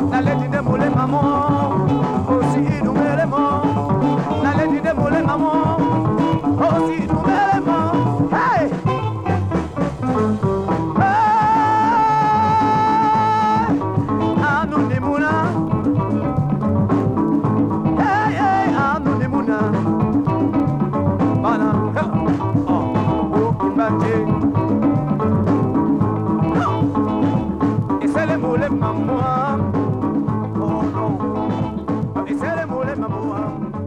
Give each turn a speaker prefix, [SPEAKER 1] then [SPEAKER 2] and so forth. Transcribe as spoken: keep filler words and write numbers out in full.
[SPEAKER 1] La lady de mole maman, aussi nous mêlons. La lady de mole maman, aussi nous mêlons. Hey! Hey! Anu ni muna. Hey, hey, anu ni muna. Bana, oh, oh, kimbanje. Et c'est le mole maman. Oh non, et c'est le mole maman.